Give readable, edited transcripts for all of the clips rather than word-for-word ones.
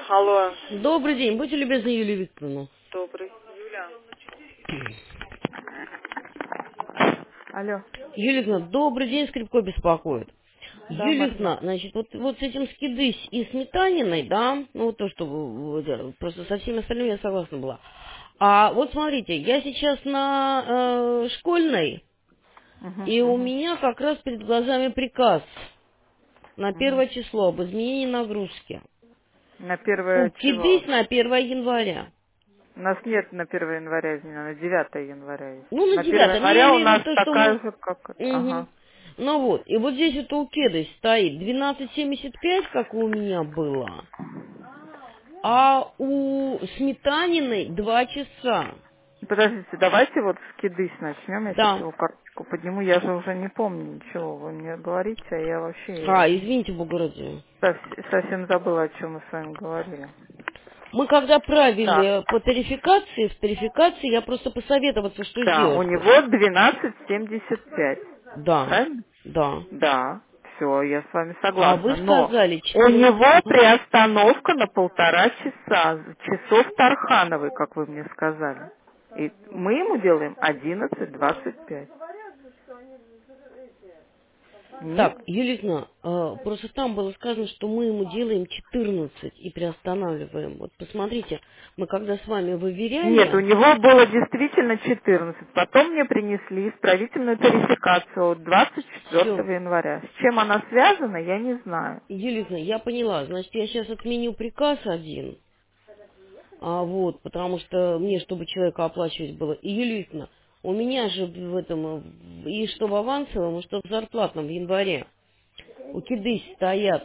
Алло. Добрый день, будьте любезны, Юлия Викторовна. Добрый. Юля. Алло. Юлия Викторовна, добрый день, Скрипко беспокоит. Да, Юлия Марина. Викторовна, значит, вот с этим скидысь и сметаниной, да, ну вот то, что просто со всеми остальными я согласна была. А вот смотрите, я сейчас на школьной, и у Угу. меня как раз перед глазами приказ на Угу. 1 число об изменении нагрузки. На первое чего? Укидысь на 1 января. У нас нет на 1 января, извиняюсь, на 9 января есть. Ну, на На 1 9, но я января у имею в виду нас то, что такая мы... же, как это. Мгм. Ага. Ну вот, и вот здесь вот у Кедысь стоит 12,75, как у меня было, а у Сметаниной 2 часа. Подождите, давайте вот с кидысь начнем. Я сейчас Да. его карточку подниму. Я же уже не помню ничего. Вы мне говорите, а я вообще Извините, Богородиев. совсем забыла, о чем мы с вами говорили. Мы когда Так. правили по тарификации, в тарификации я просто посоветоваться, что Да, у сделать. него 12,75. Да, Правильно? да. Да, все, я с вами А вы согласна. Но сказали у 14... него приостановка на 1,5 часа, часов Тархановой, как вы мне сказали. И мы ему делаем 11:25. Нет? Так, Юлия, просто там было сказано, что мы ему делаем 14 и приостанавливаем. Вот посмотрите, мы когда с вами Нет, у выверяли... него было действительно 14. Потом мне принесли исправительную тарификацию от Все, 24 января. С чем она связана, я не знаю. Юлия, я поняла. Значит, я сейчас отменю приказ один, вот, потому что мне, чтобы человека оплачивать было. И, Юлия, у меня же в этом, и что в авансовом, и что в зарплатном в январе, у кидысь стоят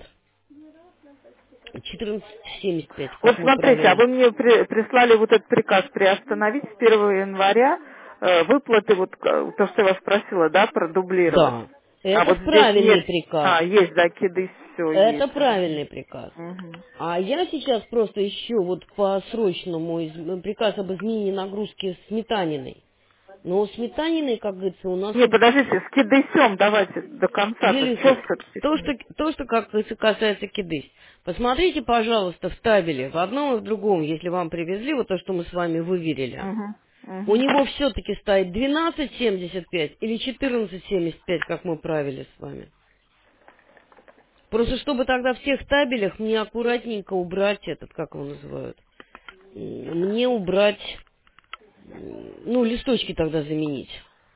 14,75, Вот как мы смотрите, а правили. вы мне прислали вот этот приказ приостановить с 1 января выплаты, вот то, что я вас спросила, да, продублировать. Да, А это вот здесь правильный нет. приказ. А, есть, да, кидысь, все Это есть. правильный приказ. Мгм. А я сейчас просто ищу вот по срочному приказ об изменении нагрузки Сметаниной. Но у Сметаниной, как говорится, у нас... Не, подождите, с кидысем давайте до конца-то. Что Елена, все-таки? то, что как касается кидысь. Посмотрите, пожалуйста, в табеле, в одном и в другом, если вам привезли, вот то, что мы с вами выверили. Угу. У Угу. него все-таки стоит 12,75 или 14,75, как мы правили с вами. Просто чтобы тогда в тех табелях мне аккуратненько убрать этот, как его называют, мне убрать, ну, листочки тогда заменить.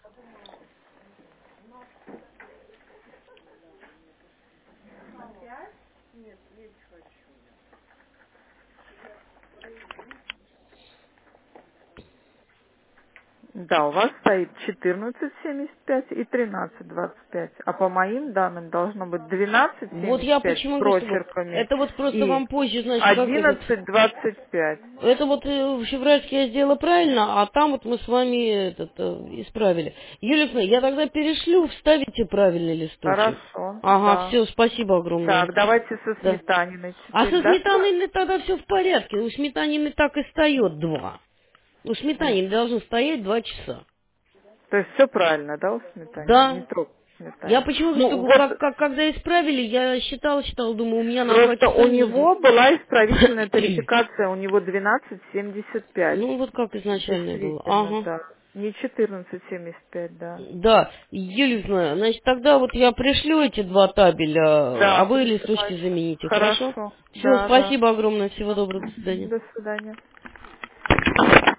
Да, у вас стоит 14,75 и 13,25. А по моим данным должно быть Вот я 12,75 с почему говорю, что прочерками это вот просто и вам позже, значит, как этот, 11,25. это вот в февральске я сделала правильно, а там вот мы с вами этот, исправили. Юлия Ильинична, я тогда перешлю, вставите правильный листочек. Хорошо, Ага, да. все, спасибо огромное. Так, давайте со Да. сметаниной А теперь, со да? сметаной тогда все в порядке. У сметанины так и встает 2. У сметанины должно стоять 2 часа. То есть все правильно, да, у сметанины? Не Да. трогать Я сметанину. почему говорю, Ну, что вот когда исправили, я считала, думаю, у меня на 2 просто часа у ниже. него была исправительная тарификация, у него 12,75. Ну, вот как изначально было. Действительно, Ага. да. Не 14,75, да. Да, Елена, значит, тогда вот я пришлю эти 2 табеля, а Да, вы листочки присылайте. замените, хорошо? Хорошо. Все, Да, да. спасибо огромное, всего доброго, до свидания. До свидания.